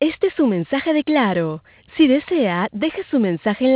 Este es su mensaje de Claro. Si desea, deje su mensaje en